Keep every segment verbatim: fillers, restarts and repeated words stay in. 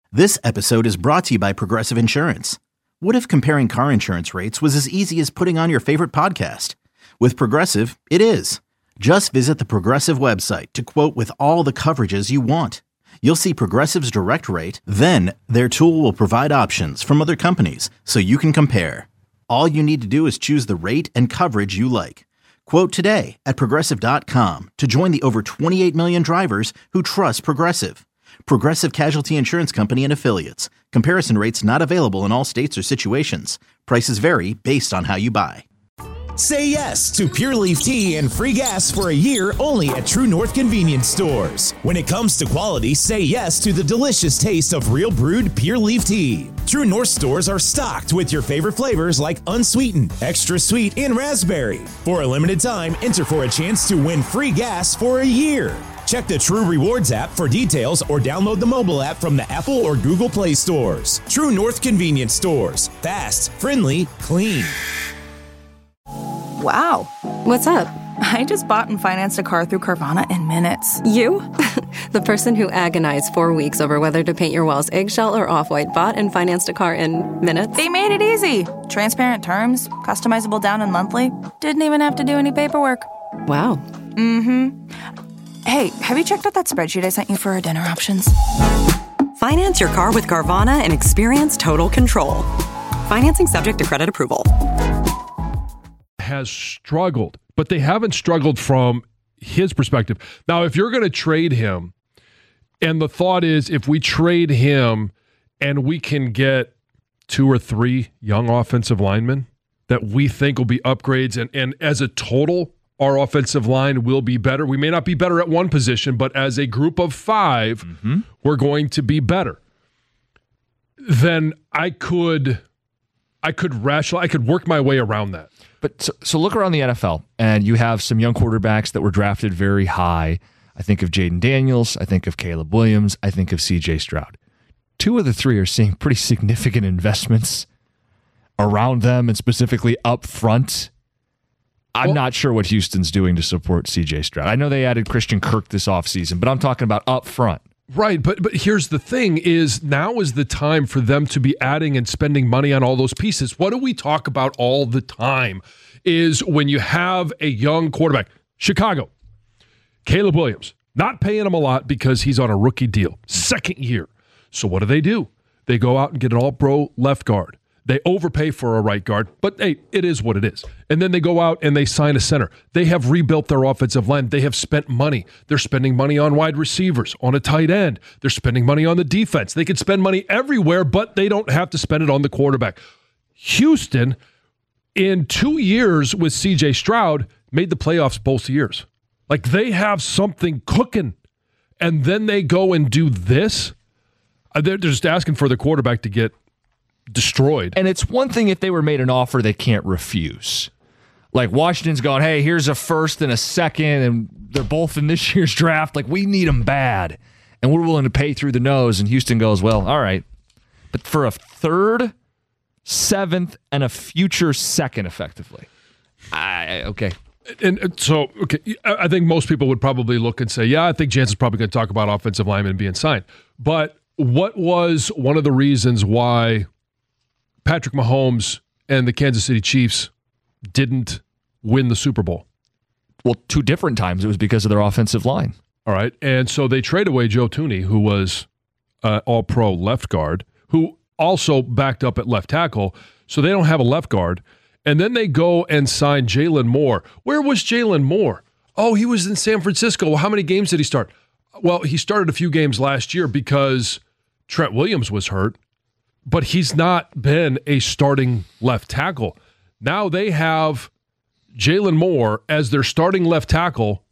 This episode is brought to you by Progressive Insurance. What if comparing car insurance rates was as easy as putting on your favorite podcast? With Progressive, it is. Just visit the Progressive website to quote with all the coverages you want. You'll see Progressive's direct rate, then their tool will provide options from other companies so you can compare. All you need to do is choose the rate and coverage you like. Quote today at progressive dot com to join the over twenty-eight million drivers who trust Progressive. Progressive Casualty Insurance Company and Affiliates. Comparison rates not available in all states or situations. Prices vary based on how you buy. Say yes to Pure Leaf Tea and free gas for a year only at True North Convenience Stores. When it comes to quality, say yes to the delicious taste of real brewed Pure Leaf Tea. True North stores are stocked with your favorite flavors like unsweetened, extra sweet, and raspberry. For a limited time, enter for a chance to win free gas for a year. Check the True Rewards app for details or download the mobile app from the Apple or Google Play stores. True North Convenience Stores. Fast, friendly, clean. Wow. What's up? I just bought and financed a car through Carvana in minutes. You? The person who agonized four weeks over whether to paint your walls eggshell or off-white bought and financed a car in minutes? They made it easy. Transparent terms, customizable down and monthly. Didn't even have to do any paperwork. Wow. Mm-hmm. Hey, have you checked out that spreadsheet I sent you for our dinner options? Finance your car with Carvana and experience total control. Financing subject to credit approval. Has struggled, but they haven't struggled from his perspective. Now, if you're going to trade him, and the thought is if we trade him and we can get two or three young offensive linemen that we think will be upgrades, and, and as a total, our offensive line will be better. We may not be better at one position, but as a group of five, mm-hmm. we're going to be better. Then I could, I could rationalize, I could work my way around that. But so, so look around the N F L, and you have some young quarterbacks that were drafted very high. I think of Jaden Daniels. I think of Caleb Williams. I think of C J Stroud. Two of the three are seeing pretty significant investments around them and specifically up front. I'm well, not sure what Houston's doing to support C J Stroud. I know they added Christian Kirk this offseason, but I'm talking about up front. Right, but but here's the thing is now is the time for them to be adding and spending money on all those pieces. What do we talk about all the time is when you have a young quarterback, Chicago, Caleb Williams, not paying him a lot because he's on a rookie deal, second year. So what do they do? They go out and get an all-pro left guard. They overpay for a right guard, but hey, it is what it is. And then they go out and they sign a center. They have rebuilt their offensive line. They have spent money. They're spending money on wide receivers, on a tight end. They're spending money on the defense. They could spend money everywhere, but they don't have to spend it on the quarterback. Houston, in two years with C J Stroud, made the playoffs both years. Like they have something cooking, and then they go and do this. They're just asking for the quarterback to get destroyed. And it's one thing if they were made an offer they can't refuse. Like Washington's going, hey, here's a first and a second, and they're both in this year's draft. Like, we need them bad, and we're willing to pay through the nose. And Houston goes, well, all right. But for a third, seventh, and a future second, effectively. I, okay. And so, okay, I think most people would probably look and say, yeah, I think Jansen's probably going to talk about offensive linemen being signed. But what was one of the reasons why Patrick Mahomes and the Kansas City Chiefs didn't win the Super Bowl? Well, two different times. It was because of their offensive line. All right. And so they trade away Joe Thuney, who was uh, all-pro left guard, who also backed up at left tackle. So they don't have a left guard. And then they go and sign Jalen Moore. Where was Jalen Moore? Oh, he was in San Francisco. Well, how many games did he start? Well, he started a few games last year because Trent Williams was hurt. But he's not been a starting left tackle. Now they have Jalen Moore as their starting left tackle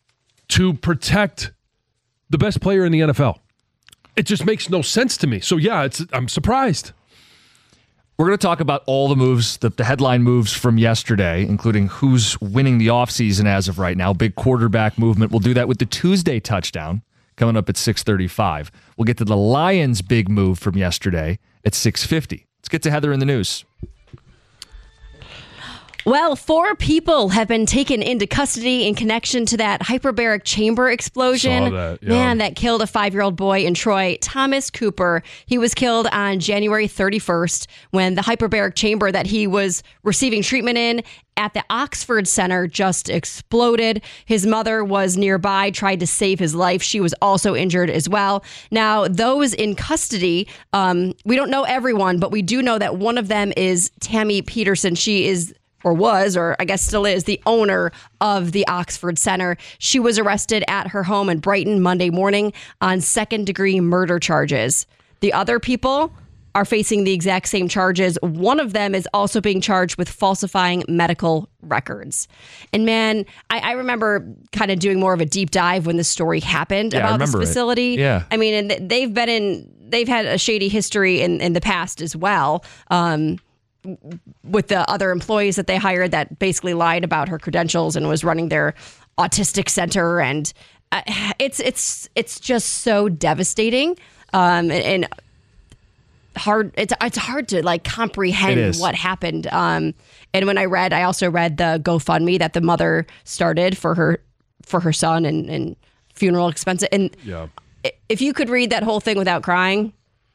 to protect the best player in the N F L. It just makes no sense to me. So, yeah, it's I'm surprised. We're going to talk about all the moves, the, the headline moves from yesterday, including who's winning the offseason as of right now. Big quarterback movement. We'll do that with the Tuesday touchdown coming up at six thirty-five. We'll get to the Lions' big move from yesterday at six fifty. Let's get to Heather in the news. Well, four people have been taken into custody in connection to that hyperbaric chamber explosion. Saw that, yeah. Man, that killed a five-year-old boy in Troy, Thomas Cooper. He was killed on January thirty-first when the hyperbaric chamber that he was receiving treatment in at the Oxford Center just exploded. His mother was nearby, tried to save his life. She was also injured as well. Now, those in custody, um, we don't know everyone, but we do know that one of them is Tammy Peterson. She is or was, or I guess still is, the owner of the Oxford Center. She was arrested at her home in Brighton Monday morning on second-degree murder charges. The other people are facing the exact same charges. One of them is also being charged with falsifying medical records. And man, I, I remember kind of doing more of a deep dive when this story happened Yeah, I about this remember it. facility. Yeah. I mean, and they've been in, they've had a shady history in, in the past as well. Um, with the other employees that they hired that basically lied about her credentials and was running their autistic center. And uh, it's it's it's just so devastating um, and, and hard. It's it's hard to like comprehend what happened. Um, and when I read, I also read the GoFundMe that the mother started for her for her son and, and funeral expenses. And Yeah. if you could read that whole thing without crying,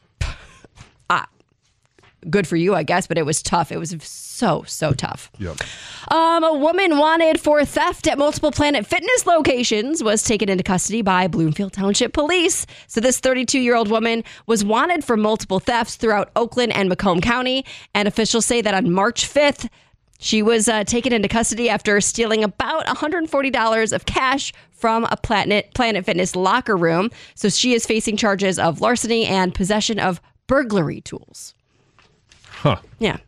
good for you, I guess, but it was tough. It was so, so tough. Yep. Um, a woman wanted for theft at multiple Planet Fitness locations was taken into custody by Bloomfield Township Police. So this thirty-two-year-old woman was wanted for multiple thefts throughout Oakland and Macomb County. And officials say that on March fifth, she was uh, taken into custody after stealing about one hundred forty dollars of cash from a Planet, Planet Fitness locker room. So she is facing charges of larceny and possession of burglary tools. Huh. Yeah.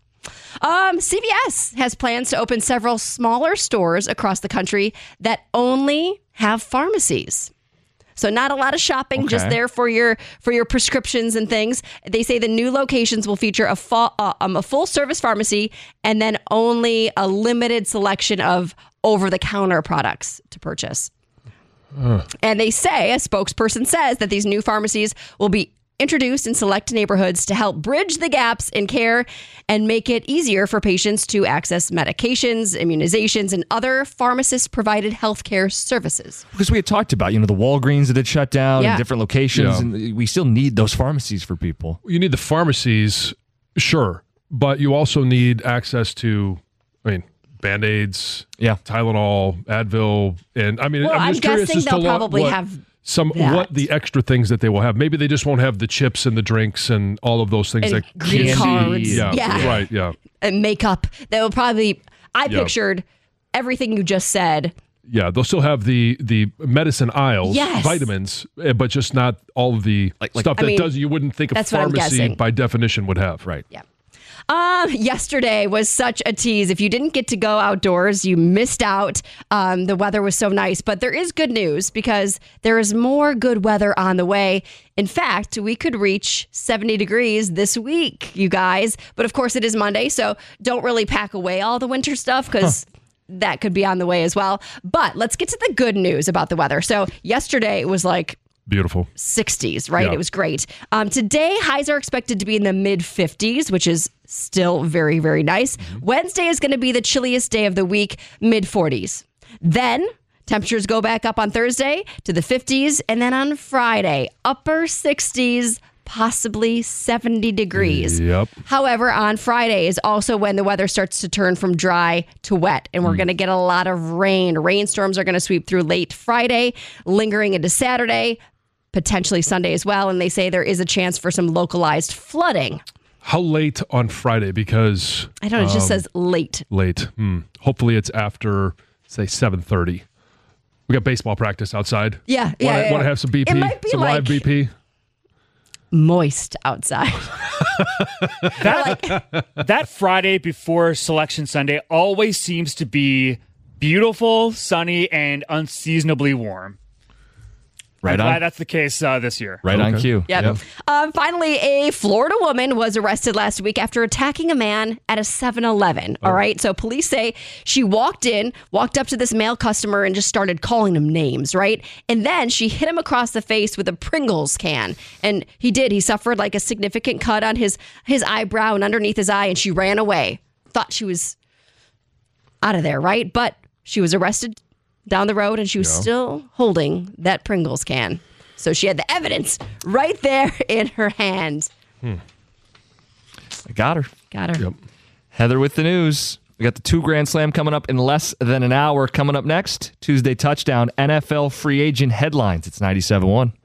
Um, C V S has plans to open several smaller stores across the country that only have pharmacies. So not a lot of shopping, Okay. just there for your for your prescriptions and things. They say the new locations will feature a, fa- uh, um, a full service pharmacy and then only a limited selection of over-the-counter products to purchase. Uh. And they say, a spokesperson says, that these new pharmacies will be introduced in select neighborhoods to help bridge the gaps in care and make it easier for patients to access medications, immunizations, and other pharmacist-provided healthcare services. Because we had talked about, you know, the Walgreens that had shut down Yeah. in different locations, Yeah. and we still need those pharmacies for people. You need the pharmacies, sure, but you also need access to, I mean, Band-Aids, Yeah. Tylenol, Advil, and I mean, Well, I'm I'm just curious guessing as to they'll what- probably what have some that. what the extra things that they will have. Maybe they just won't have the chips and the drinks and all of those things. And that green cards. Yeah, Yeah. right, yeah. And makeup. That will probably, I Yeah. pictured everything you just said. Yeah, they'll still have the the medicine aisles, Yes. vitamins, eh, but just not all of the Like- like- stuff I that mean, does you wouldn't think a that's what I'm pharmacy guessing. by definition would have. Right. Yeah. Um, yesterday was such a tease. If you didn't get to go outdoors, you missed out. Um, the weather was so nice, but there is good news because there is more good weather on the way. In fact, we could reach seventy degrees this week, you guys. But of course, it is Monday, so don't really pack away all the winter stuff because that could be on the way as well. But let's get to the good news about the weather. So yesterday it was like Beautiful. sixties, right? Yeah. It was great. Um, today, highs are expected to be in the mid fifties, which is still very, very nice. Mm-hmm. Wednesday is going to be the chilliest day of the week, mid forties. Then temperatures go back up on Thursday to the fifties. And then on Friday, upper sixties, possibly seventy degrees. Yep. However, on Friday is also when the weather starts to turn from dry to wet, and we're Mm. going to get a lot of rain. Rainstorms are going to sweep through late Friday, lingering into Saturday, potentially Sunday as well. And they say there is a chance for some localized flooding. How late on Friday? Because I don't know, it just um, says late. late. Hmm. Hopefully, it's after say seven thirty. We got baseball practice outside. Yeah, yeah, Want yeah, to yeah. have some B P? It might be some like- live B P. Moist outside. That Friday before Selection Sunday always seems to be beautiful, sunny, and unseasonably warm. Right I'm on. glad that's the case uh, this year. Right on Okay. cue. Yep. Um, finally, a Florida woman was arrested last week after attacking a man at a seven eleven. All right. So police say she walked in, walked up to this male customer and just started calling him names. Right. And then she hit him across the face with a Pringles can. And he did. He suffered like a significant cut on his, his eyebrow and underneath his eye. And she ran away. Thought she was out of there, right? But she was arrested down the road, and she was yeah. still holding that Pringles can. So she had the evidence right there in her hand. Hmm. I got her. Got her. Yep. Heather with the news. We got the two Grand Slam coming up in less than an hour. Coming up next, Tuesday Touchdown, N F L free agent headlines. It's ninety-seven point one.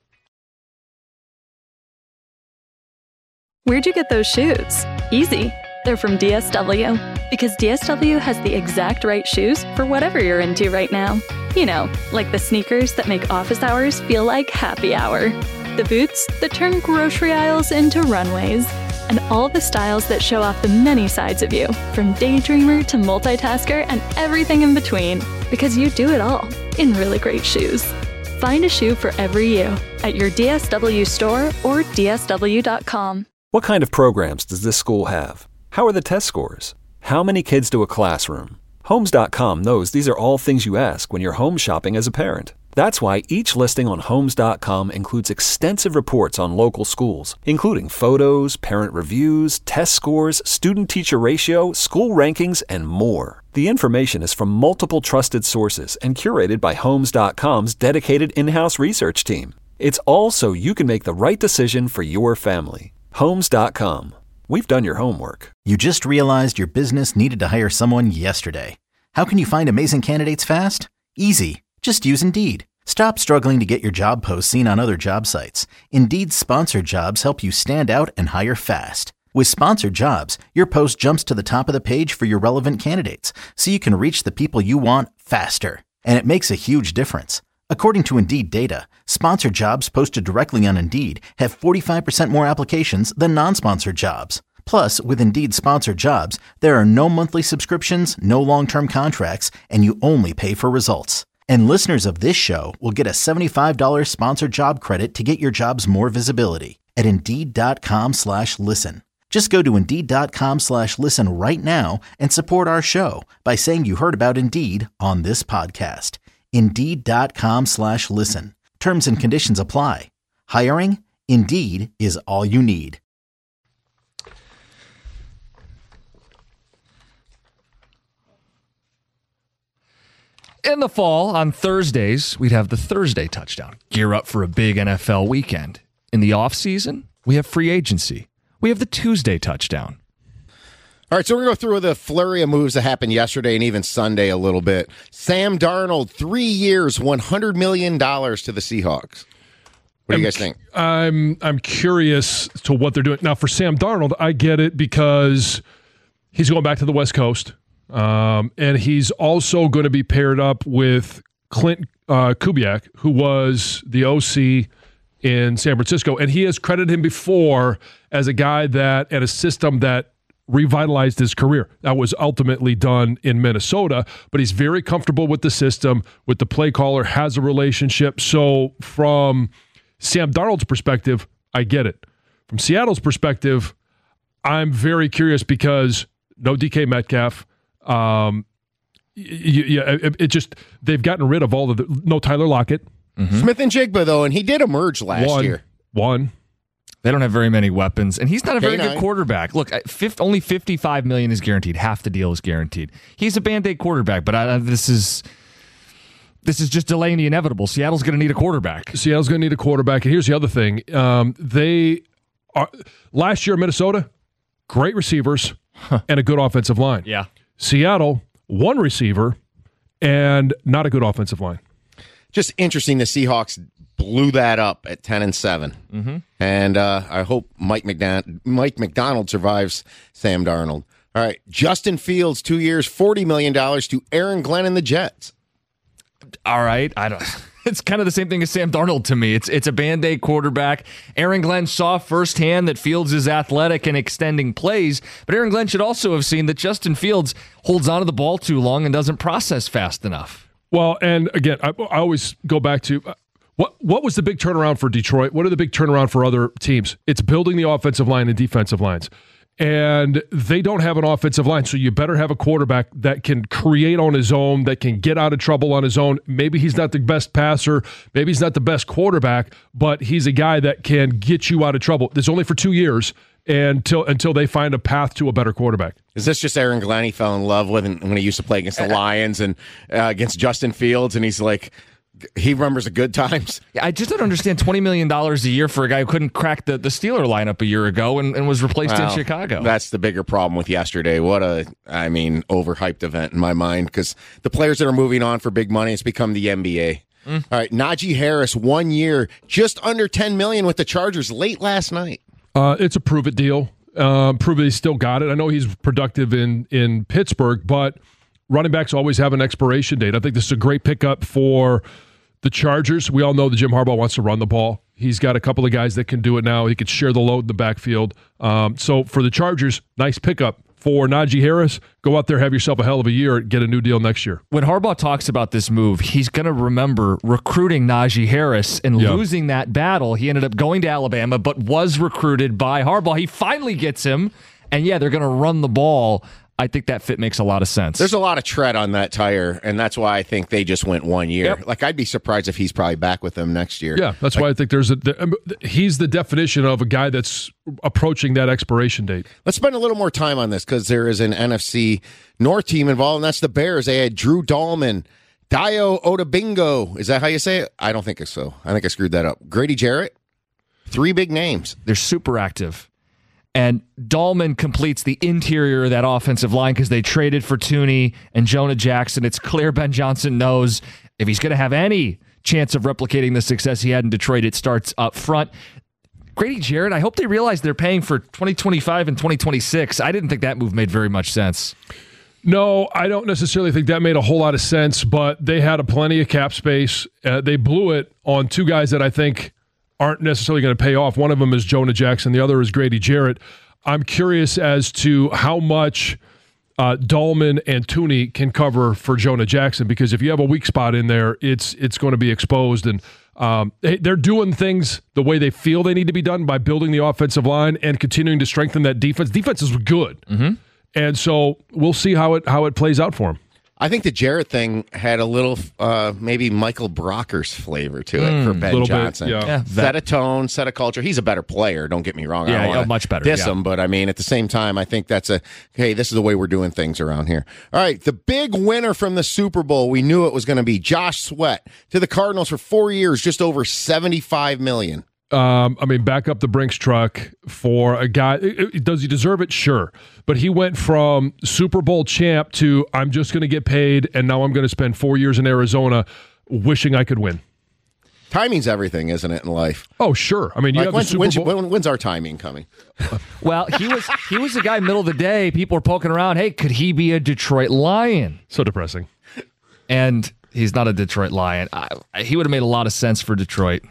Where'd you get those shoes? Easy. They're from D S W. Because D S W has the exact right shoes for whatever you're into right now. You know, like the sneakers that make office hours feel like happy hour. The boots that turn grocery aisles into runways. And all the styles that show off the many sides of you, from daydreamer to multitasker and everything in between. Because you do it all in really great shoes. Find a shoe for every you at your D S W store or D S W dot com. What kind of programs does this school have? How are the test scores? How many kids do a classroom? Homes dot com knows these are all things you ask when you're home shopping as a parent. That's why each listing on Homes dot com includes extensive reports on local schools, including photos, parent reviews, test scores, student-teacher ratio, school rankings, and more. The information is from multiple trusted sources and curated by Homes dot com's dedicated in-house research team. It's all so you can make the right decision for your family. Homes dot com. We've done your homework. You just realized your business needed to hire someone yesterday. How can you find amazing candidates fast? Easy. Just use Indeed. Stop struggling to get your job posts seen on other job sites. Indeed's sponsored jobs help you stand out and hire fast. With sponsored jobs, your post jumps to the top of the page for your relevant candidates, so you can reach the people you want faster. And it makes a huge difference. According to Indeed data, sponsored jobs posted directly on Indeed have forty-five percent more applications than non-sponsored jobs. Plus, with Indeed sponsored jobs, there are no monthly subscriptions, no long-term contracts, and you only pay for results. And listeners of this show will get a seventy-five dollars sponsored job credit to get your jobs more visibility at Indeed.com slash listen. Just go to Indeed.com slash listen right now and support our show by saying you heard about Indeed on this podcast. Indeed.com slash listen. Terms and conditions apply. Hiring? Indeed is all you need. In the fall, on Thursdays, we'd have the Thursday Touchdown. Gear up for a big N F L weekend. In the offseason, we have free agency. We have the Tuesday Touchdown. All right, so we're going to go through the flurry of moves that happened yesterday and even Sunday a little bit. Sam Darnold, three years, one hundred million dollars to the Seahawks. What do I'm, you guys think? I'm I'm curious to what they're doing. Now, for Sam Darnold, I get it because he's going back to the West Coast. Um, and he's also going to be paired up with Clint uh, Kubiak, who was the O C in San Francisco. And he has credited him before as a guy that, and a system that revitalized his career. That was ultimately done in Minnesota, but he's very comfortable with the system, with the play caller, has a relationship. So from Sam Darnold's perspective, I get it. From Seattle's perspective, I'm very curious because no D K Metcalf. Um, yeah, it, it just, they've gotten rid of all of the, no Tyler Lockett. Mm-hmm. Smith and Jigba, though, and he did emerge last one, year. One. They don't have very many weapons, and he's not a very K nine. Good quarterback. Look, fifth, only fifty-five million dollars is guaranteed. Half the deal is guaranteed. He's a Band-Aid quarterback, but I, this is this is just delaying the inevitable. Seattle's going to need a quarterback. Seattle's going to need a quarterback, and here's the other thing. Um, they are, last year in Minnesota, great receivers huh. and a good offensive line. Yeah. Seattle, one receiver and not a good offensive line. Just interesting the Seahawks blew that up at ten and seven. Mm-hmm. And uh, I hope Mike McDon- Mike McDonald survives Sam Darnold. All right, Justin Fields, two years, forty million dollars to Aaron Glenn and the Jets. All right, I don't. It's kind of the same thing as Sam Darnold to me. It's it's a Band-Aid quarterback. Aaron Glenn saw firsthand that Fields is athletic and extending plays, but Aaron Glenn should also have seen that Justin Fields holds onto the ball too long and doesn't process fast enough. Well, and again, I, I always go back to uh, what what was the big turnaround for Detroit? What are the big turnaround for other teams? It's building the offensive line and defensive lines. And they don't have an offensive line, so you better have a quarterback that can create on his own, that can get out of trouble on his own. Maybe he's not the best passer, maybe he's not the best quarterback, but he's a guy that can get you out of trouble. It's only for two years until until they find a path to a better quarterback. Is this just Aaron Glenn he fell in love with when he used to play against the Lions and uh, against Justin Fields, and he's like, he remembers the good times? Yeah, I just don't understand twenty million dollars a year for a guy who couldn't crack the, the Steeler lineup a year ago and, and was replaced well, in Chicago. That's the bigger problem with yesterday. What a, I mean, overhyped event in my mind, because the players that are moving on for big money, it's become the N B A. Mm. All right, Najee Harris, one year, just under ten million dollars with the Chargers late last night. Uh, it's a prove-it deal. Uh, prove it he still got it. I know he's productive in, in Pittsburgh, but running backs always have an expiration date. I think this is a great pickup for the Chargers. We all know that Jim Harbaugh wants to run the ball. He's got a couple of guys that can do it now. He could share the load in the backfield. Um, so for the Chargers, nice pickup. For Najee Harris, go out there, have yourself a hell of a year, get a new deal next year. When Harbaugh talks about this move, he's going to remember recruiting Najee Harris and yep. losing that battle. He ended up going to Alabama, but was recruited by Harbaugh. He finally gets him, and yeah, they're going to run the ball. I think that fit makes a lot of sense. There's a lot of tread on that tire, and that's why I think they just went one year. Yep. Like, I'd be surprised if he's probably back with them next year. Yeah, that's like, why I think there's a. The, he's the definition of a guy that's approaching that expiration date. Let's spend a little more time on this because there is an N F C North team involved, and that's the Bears. They had Drew Dahlman, Dayo Odabingo. Is that how you say it? I don't think it's so. I think I screwed that up. Grady Jarrett. Three big names. They're super active. And Dahlman completes the interior of that offensive line because they traded for Tooney and Jonah Jackson. It's clear Ben Johnson knows if he's going to have any chance of replicating the success he had in Detroit, it starts up front. Grady Jarrett, I hope they realize they're paying for twenty twenty-five and twenty twenty-six. I didn't think that move made very much sense. No, I don't necessarily think that made a whole lot of sense, but they had a plenty of cap space. Uh, they blew it on two guys that I think aren't necessarily going to pay off. One of them is Jonah Jackson. The other is Grady Jarrett. I'm curious as to how much uh, Dahlman and Tooney can cover for Jonah Jackson, because if you have a weak spot in there, it's it's going to be exposed. And um, they, they're doing things the way they feel they need to be done by building the offensive line and continuing to strengthen that defense. Defense is good. Mm-hmm. And so we'll see how it how it plays out for him. I think the Jarrett thing had a little, uh, maybe Michael Brockers flavor to it mm, for Ben Johnson. Bit, yeah. Yeah, set a tone, set a culture. He's a better player, don't get me wrong. Yeah, I don't yeah much better. Diss yeah. him, but I mean, at the same time, I think that's a, hey, this is the way we're doing things around here. All right, the big winner from the Super Bowl, we knew it was going to be Josh Sweat to the Cardinals for four years, just over seventy-five million dollars. Um, I mean, back up the Brinks truck for a guy. Does he deserve it? Sure. But he went from Super Bowl champ to I'm just going to get paid, and now I'm going to spend four years in Arizona wishing I could win. Timing's everything, isn't it, in life? Oh, sure. I mean, you like have when's, the Super when's, Bowl. when, when's our timing coming? Well, he was he was a guy middle of the day. People were poking around. Hey, could he be a Detroit Lion? So depressing. And he's not a Detroit Lion. I, he would have made a lot of sense for Detroit.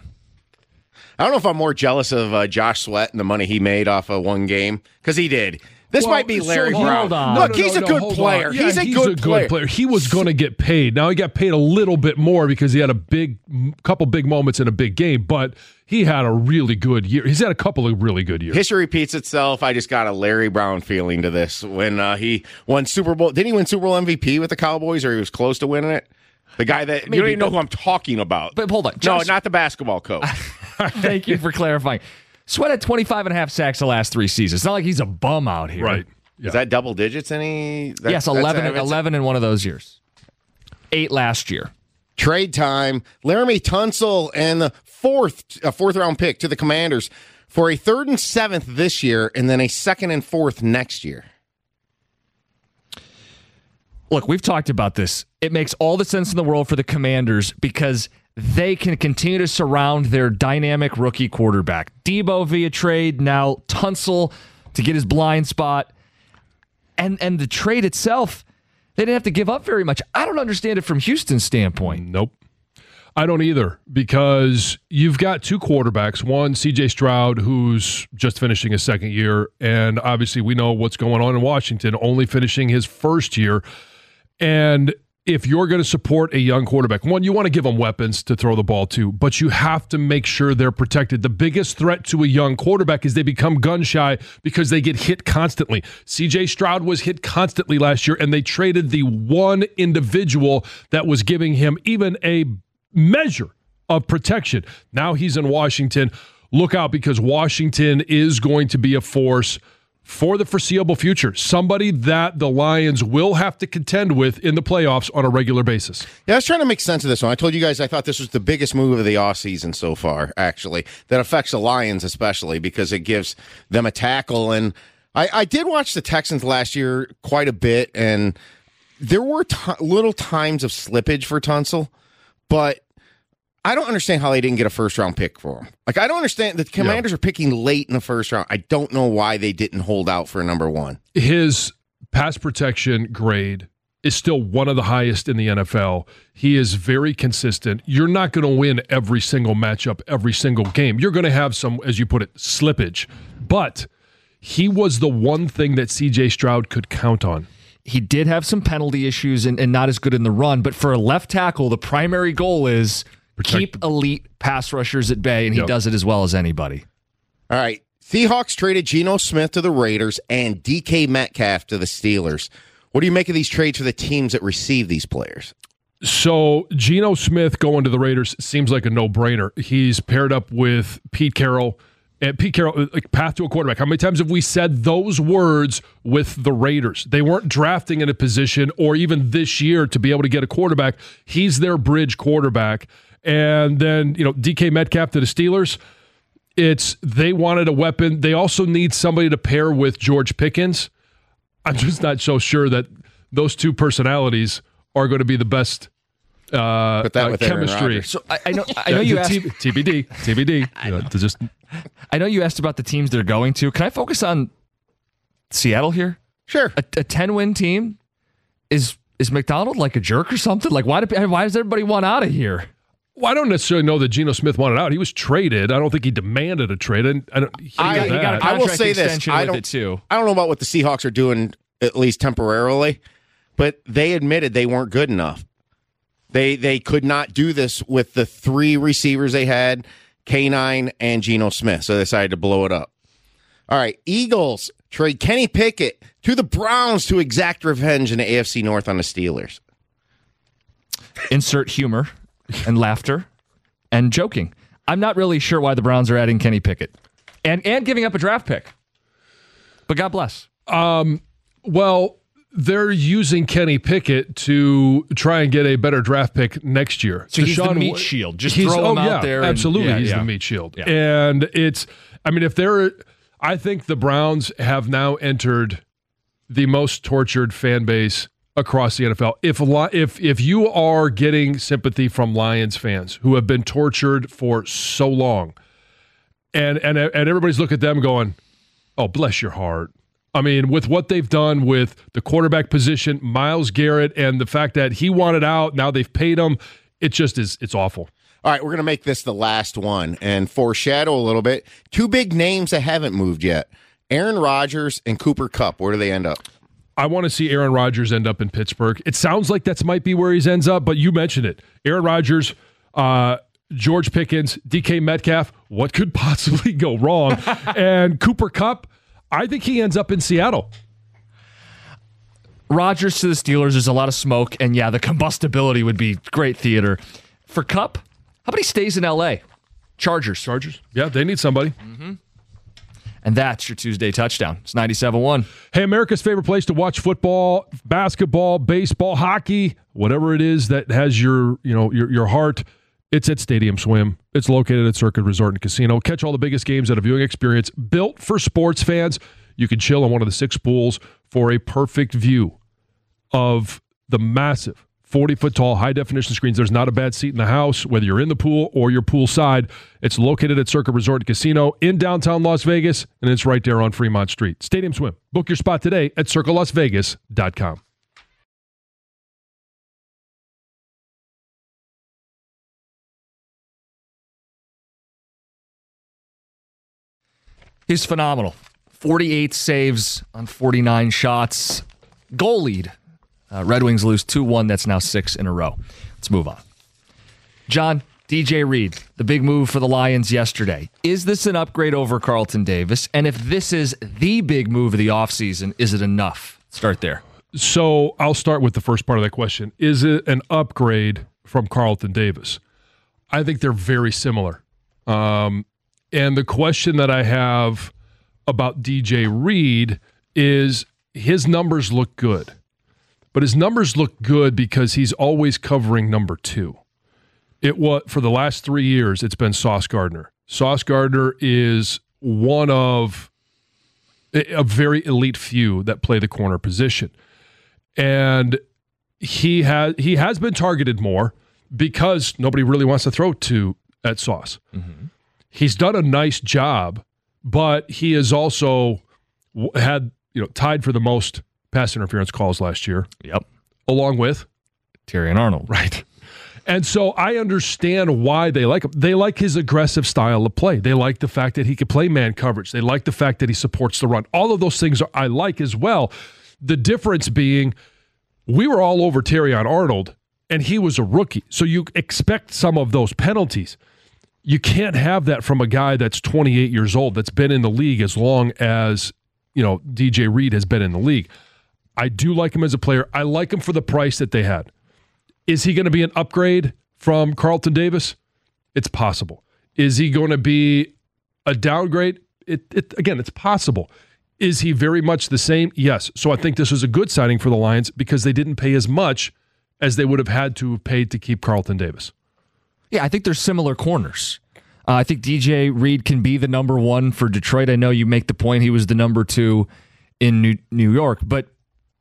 I don't know if I'm more jealous of uh, Josh Sweat and the money he made off of one game, because he did. This well, be Larry so Brown. On. Look, no, no, he's no, a good no, player. Yeah, he's a, he's good, a good player. player. He was going to get paid. Now he got paid a little bit more because he had a big couple big moments in a big game, but he had a really good year. He's had a couple of really good years. History repeats itself. I just got a Larry Brown feeling to this when uh, he won Super Bowl. Didn't he win Super Bowl M V P with the Cowboys, or he was close to winning it? The guy that Maybe, you don't even know who I'm talking about. But hold on. Josh, no, not the basketball coach. Thank you for clarifying. Sweat had twenty-five and a half sacks the last three seasons. It's not like he's a bum out here. Right. Yeah. Is that double digits any? That, yes, eleven, eleven in one of those years. Eight last year. Trade time. Laramie Tunsil and the fourth, a fourth round pick to the Commanders for a third and seventh this year, and then a second and fourth next year. Look, we've talked about this. It makes all the sense in the world for the Commanders because they can continue to surround their dynamic rookie quarterback. Debo via trade, now Tunsil to get his blind spot. And and the trade itself, they didn't have to give up very much. I don't understand it from Houston's standpoint. Nope. I don't either, because you've got two quarterbacks. One, C J Stroud, who's just finishing his second year, and obviously we know what's going on in Washington, only finishing his first year. And if you're going to support a young quarterback, one, you want to give them weapons to throw the ball to, but you have to make sure they're protected. The biggest threat to a young quarterback is they become gun shy because they get hit constantly. C J Stroud was hit constantly last year, and they traded the one individual that was giving him even a measure of protection. Now he's in Washington. Look out, because Washington is going to be a force for the foreseeable future, somebody that the Lions will have to contend with in the playoffs on a regular basis. Yeah, I was trying to make sense of this one. I told you guys I thought this was the biggest move of the offseason so far, actually, that affects the Lions especially because it gives them a tackle. And I, I did watch the Texans last year quite a bit, and there were t- little times of slippage for Tunsil, but I don't understand how they didn't get a first-round pick for him. Like, I don't understand. The Commanders yeah. are picking late in the first round. I don't know why they didn't hold out for a number one. His pass protection grade is still one of the highest in the N F L. He is very consistent. You're not going to win every single matchup, every single game. You're going to have some, as you put it, slippage. But he was the one thing that C J Stroud could count on. He did have some penalty issues and, and not as good in the run, but for a left tackle, the primary goal is Protect. keep elite pass rushers at bay, and he yep. does it as well as anybody. All right. Seahawks traded Geno Smith to the Raiders and D K Metcalf to the Steelers. What do you make of these trades for the teams that receive these players? So Geno Smith going to the Raiders seems like a no-brainer. He's paired up with Pete Carroll. And Pete Carroll, like, path to a quarterback. How many times have we said those words with the Raiders? They weren't drafting in a position or even this year to be able to get a quarterback. He's their bridge quarterback. And then, you know, D K Metcalf to the Steelers, it's they wanted a weapon. They also need somebody to pair with George Pickens. I'm just not so sure that those two personalities are going to be the best uh, Put that uh, with chemistry. So I, I know, I know you asked T B D, T B D. You know, to just, I know you asked about the teams they're going to. Can I focus on Seattle here? Sure. A, a ten-win team is is McDonald like a jerk or something? Like why? Do, why does everybody want out of here? Well, I don't necessarily know that Geno Smith wanted out. He was traded. I don't think he demanded a trade. And I, don't, he I, he got a I will say this. I don't, it too. I don't know about what the Seahawks are doing, at least temporarily, but they admitted they weren't good enough. They they could not do this with the three receivers they had, K nine and Geno Smith, so they decided to blow it up. All right, Eagles trade Kenny Pickett to the Browns to exact revenge in the A F C North on the Steelers. Insert humor and laughter and joking. I'm not really sure why the Browns are adding Kenny Pickett and and giving up a draft pick. But God bless. Um, well, they're using Kenny Pickett to try and get a better draft pick next year. So he's Deshaun, the meat shield. Just he's, throw him oh, out yeah, there. Absolutely, and, yeah, he's yeah. the meat shield. Yeah. And it's, I mean, if they're, I think the Browns have now entered the most tortured fan base across the N F L. If if if you are getting sympathy from Lions fans who have been tortured for so long, and and and everybody's looking at them going, "Oh, bless your heart." I mean, with what they've done with the quarterback position, Myles Garrett, and the fact that he wanted out, now they've paid him, it just is, it's awful. All right, we're going to make this the last one and foreshadow a little bit. Two big names that haven't moved yet. Aaron Rodgers and Cooper Kupp. Where do they end up? I want to see Aaron Rodgers end up in Pittsburgh. It sounds like that might be where he ends up, but you mentioned it. Aaron Rodgers, uh, George Pickens, D K Metcalf. What could possibly go wrong? And Cooper Kupp, I think he ends up in Seattle. Rodgers to the Steelers, there's a lot of smoke, and yeah, the combustibility would be great theater. For Kupp, how about he stays in L A? Chargers. Chargers. Yeah, they need somebody. Mm-hmm. And that's your Tuesday touchdown. It's ninety-seven one. Hey, America's favorite place to watch football, basketball, baseball, hockey, whatever it is that has your, you know, your, your heart. It's at Stadium Swim. It's located at Circuit Resort and Casino. Catch all the biggest games at a viewing experience built for sports fans. You can chill on one of the six pools for a perfect view of the massive forty-foot tall, high-definition screens. There's not a bad seat in the house, whether you're in the pool or you're poolside. It's located at Circuit Resort and Casino in downtown Las Vegas, and it's right there on Fremont Street. Stadium Swim. Book your spot today at circle las vegas dot com. He's phenomenal. forty-eight saves on forty-nine shots. Goal lead Uh, Red Wings lose two one. That's now six in a row. Let's move on. John, D J Reed, the big move for the Lions yesterday. Is this an upgrade over Carlton Davis? And if this is the big move of the offseason, is it enough? Start there. So I'll start with the first part of that question. Is it an upgrade from Carlton Davis? I think they're very similar. Um, and the question that I have about D J Reed is his numbers look good. But his numbers look good because he's always covering number two. It was for the last three years, it's been Sauce Gardner. Sauce Gardner is one of a very elite few that play the corner position. And he has he has been targeted more because nobody really wants to throw to at Sauce. Mm-hmm. He's done a nice job, but he has also had, you know, tied for the most pass interference calls last year. Yep. Along with Terrion Arnold. Right. And so I understand why they like him. They like his aggressive style of play. They like the fact that he can play man coverage. They like the fact that he supports the run. All of those things are, I like as well. The difference being we were all over Terrion Arnold, and he was a rookie. So you expect some of those penalties. You can't have that from a guy that's twenty-eight years old, that's been in the league as long as, you know, D J Reed has been in the league. I do like him as a player. I like him for the price that they had. Is he going to be an upgrade from Carlton Davis? It's possible. Is he going to be a downgrade? It, it again, it's possible. Is he very much the same? Yes. So I think this was a good signing for the Lions because they didn't pay as much as they would have had to have paid to keep Carlton Davis. Yeah, I think they're similar corners. Uh, I think D J Reed can be the number one for Detroit. I know you make the point he was the number two in New, New York, but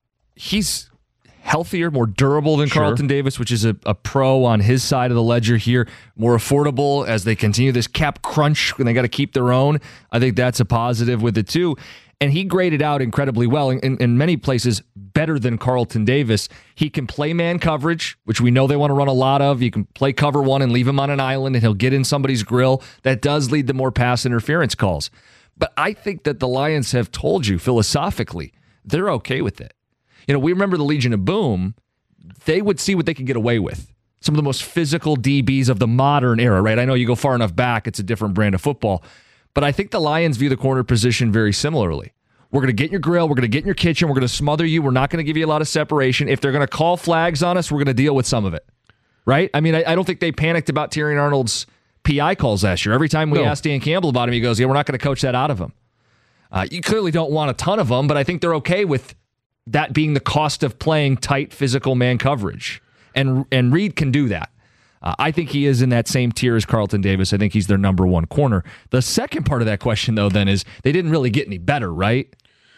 he's healthier, more durable than sure. Carlton Davis, which is a, a pro on his side of the ledger here. More affordable as they continue this cap crunch when they got to keep their own. I think that's a positive with it too. And he graded out incredibly well in, in many places better than Carlton Davis. He can play man coverage, which we know they want to run a lot of. You can play cover one and leave him on an island and he'll get in somebody's grill. That does lead to more pass interference calls. But I think that the Lions have told you philosophically, they're okay with it. You know, we remember the Legion of Boom. They would see what they could get away with. Some of the most physical D Bs of the modern era, right? I know you go far enough back, it's a different brand of football. But I think the Lions view the corner position very similarly. We're going to get in your grill. We're going to get in your kitchen. We're going to smother you. We're not going to give you a lot of separation. If they're going to call flags on us, we're going to deal with some of it. Right? I mean, I, I don't think they panicked about Terrion Arnold's P I calls last year. Every time we no. asked Dan Campbell about him, he goes, yeah, we're not going to coach that out of him. Uh, you clearly don't want a ton of them, but I think they're okay with that being the cost of playing tight physical man coverage. And and Reed can do that. Uh, I think he is in that same tier as Carlton Davis. I think he's their number one corner. The second part of that question, though, then is they didn't really get any better, right?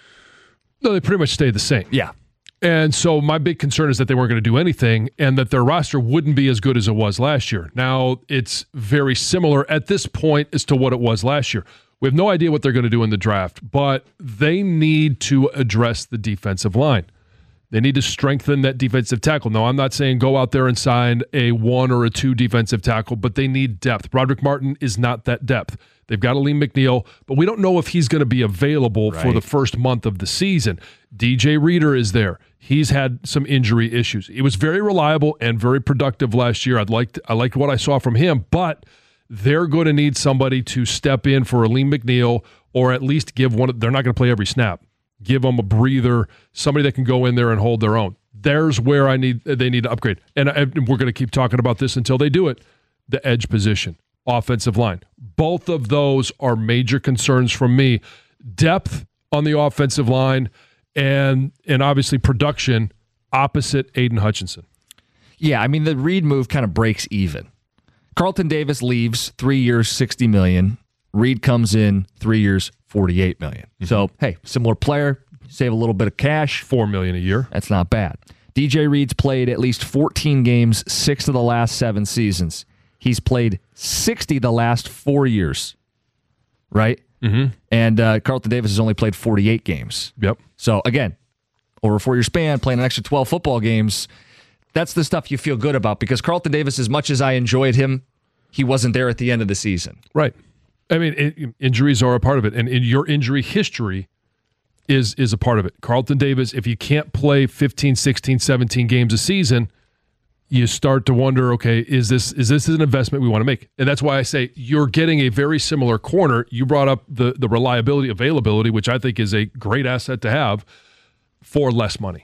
No, they pretty much stayed the same. Yeah. And so my big concern is that they weren't going to do anything and that their roster wouldn't be as good as it was last year. Now, it's very similar at this point as to what it was last year. We have no idea what they're going to do in the draft, but they need to address the defensive line. They need to strengthen that defensive tackle. Now, I'm not saying go out there and sign a one or a two defensive tackle, but they need depth. Broderick Martin is not that depth. They've got Aleem McNeil, but we don't know if he's going to be available right. for the first month of the season. D J Reader is there. He's had some injury issues. He was very reliable and very productive last year. I'd liked, I liked what I saw from him, but they're going to need somebody to step in for Aleem McNeil or at least give one. They're not going to play every snap. Give them a breather, somebody that can go in there and hold their own. There's where I need. They need to upgrade. And I, we're going to keep talking about this until they do it. The edge position, offensive line. Both of those are major concerns from me. Depth on the offensive line and and obviously production opposite Aiden Hutchinson. Yeah, I mean, the Reed move kind of breaks even. Carlton Davis leaves, three years, sixty million dollars. Reed comes in, three years, forty-eight million dollars. Mm-hmm. So, hey, similar player, save a little bit of cash. four million dollars a year. That's not bad. D J Reed's played at least fourteen games, six of the last seven seasons. He's played sixty the last four years, right? Mm-hmm. And uh, Carlton Davis has only played forty-eight games. Yep. So, again, over a four-year span, playing an extra twelve football games, that's the stuff you feel good about because Carlton Davis, as much as I enjoyed him, he wasn't there at the end of the season. Right. I mean, it, injuries are a part of it. And in your injury history is is a part of it. Carlton Davis, if you can't play fifteen, sixteen, seventeen games a season, you start to wonder, okay, is this is this an investment we want to make? And that's why I say you're getting a very similar corner. You brought up the the reliability, availability, which I think is a great asset to have for less money.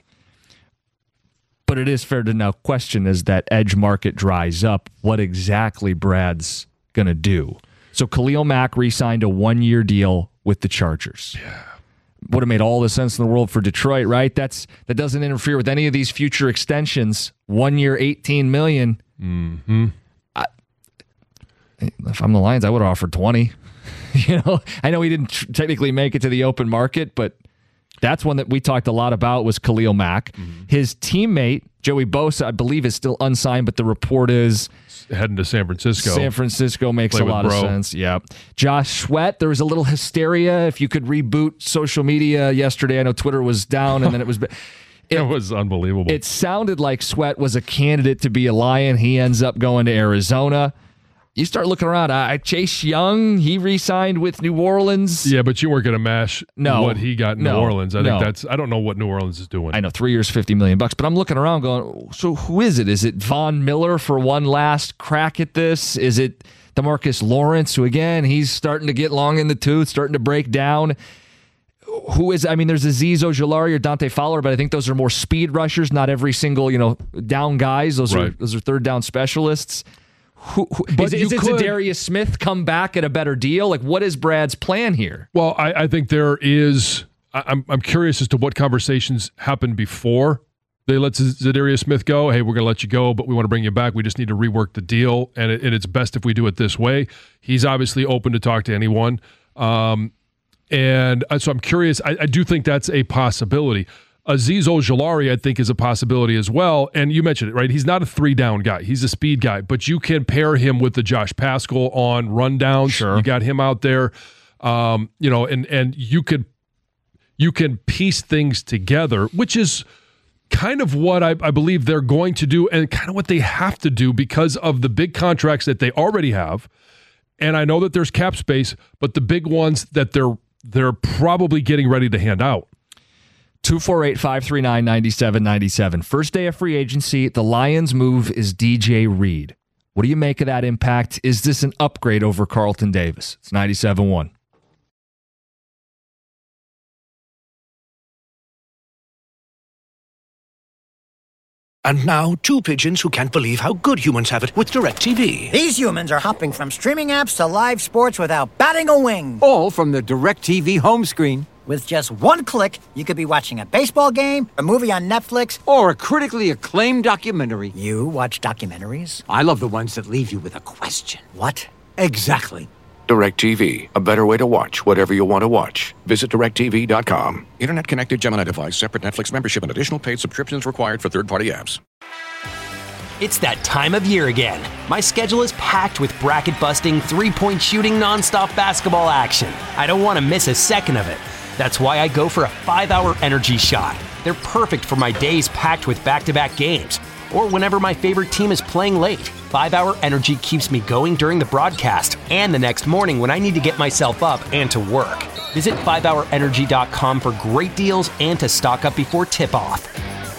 But it is fair to now question, as that edge market dries up, what exactly Brad's going to do. So Khalil Mack re-signed a one-year deal with the Chargers. Yeah. Would have made all the sense in the world for Detroit, right? That's that doesn't interfere with any of these future extensions. One year, eighteen million dollars. Mm-hmm. I, if I'm the Lions, I would have offered twenty. You know, I know he didn't tr- technically make it to the open market, but that's one that we talked a lot about was Khalil Mack. Mm-hmm. His teammate, Joey Bosa, I believe is still unsigned, but the report is heading to San Francisco. San Francisco makes Play a lot bro. of sense. Yeah. Josh Sweat, there was a little hysteria. If you could reboot social media yesterday, I know Twitter was down and then it was... It, it was unbelievable. It sounded like Sweat was a candidate to be a Lion. He ends up going to Arizona. You start looking around. I Chase Young, he re-signed with New Orleans. Yeah, but you weren't going to mash no, what he got in no, New Orleans. I no. think that's. I don't know what New Orleans is doing. I know three years, fifty million bucks. But I'm looking around, going, so who is it? Is it Von Miller for one last crack at this? Is it DeMarcus Lawrence, who again he's starting to get long in the tooth, starting to break down? Who is? I mean, there's Azeez Ojulari or Dante Fowler, but I think those are more speed rushers. Not every single you know down guys. Those right. are those are third down specialists. Who, who, but is, is it Zadarius Smith come back at a better deal? Like, what is Brad's plan here? Well, I, I think there is. I, I'm I'm curious as to what conversations happened before they let Zadarius Smith go. Hey, we're going to let you go, but we want to bring you back. We just need to rework the deal, and, it, and it's best if we do it this way. He's obviously open to talk to anyone, um, and so I'm curious. I, I do think that's a possibility. Azeez Ojulari, I think, is a possibility as well. And you mentioned it, right? He's not a three-down guy. He's a speed guy. But you can pair him with the Josh Paschal on rundowns. Sure. You got him out there. Um, you know, and and you could you can piece things together, which is kind of what I, I believe they're going to do and kind of what they have to do because of the big contracts that they already have. And I know that there's cap space, but the big ones that they're they're probably getting ready to hand out. two four eight, five three nine, nine seven nine seven. First day of free agency. The Lions' move is D J Reed. What do you make of that impact? Is this an upgrade over Carlton Davis? It's ninety-seven point one. And now, two pigeons who can't believe how good humans have it with DirecTV. These humans are hopping from streaming apps to live sports without batting a wing. All from the DirecTV home screen. With just one click, you could be watching a baseball game, a movie on Netflix, or a critically acclaimed documentary. You watch documentaries? I love the ones that leave you with a question. What? Exactly. DirecTV, a better way to watch whatever you want to watch. Visit direct T V dot com. Internet connected Gemini device, separate Netflix membership, and additional paid subscriptions required for third-party apps. It's that time of year again. My schedule is packed with bracket-busting, three-point shooting, nonstop basketball action. I don't want to miss a second of it. That's why I go for a five-hour energy shot. They're perfect for my days packed with back-to-back games, or whenever my favorite team is playing late. five-hour energy keeps me going during the broadcast and the next morning when I need to get myself up and to work. Visit five hour energy dot com for great deals and to stock up before tip-off.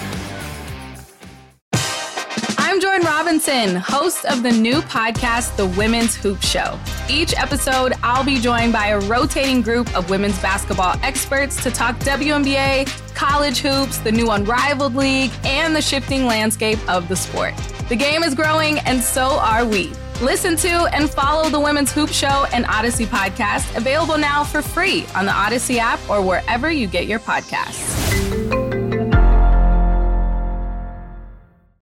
I'm Jordan Robinson, host of the new podcast, The Women's Hoop Show. Each episode, I'll be joined by a rotating group of women's basketball experts to talk W N B A, college hoops, the new Unrivaled League, and the shifting landscape of the sport. The game is growing, and so are we. Listen to and follow the Women's Hoop Show and Odyssey podcast, available now for free on the Odyssey app or wherever you get your podcasts.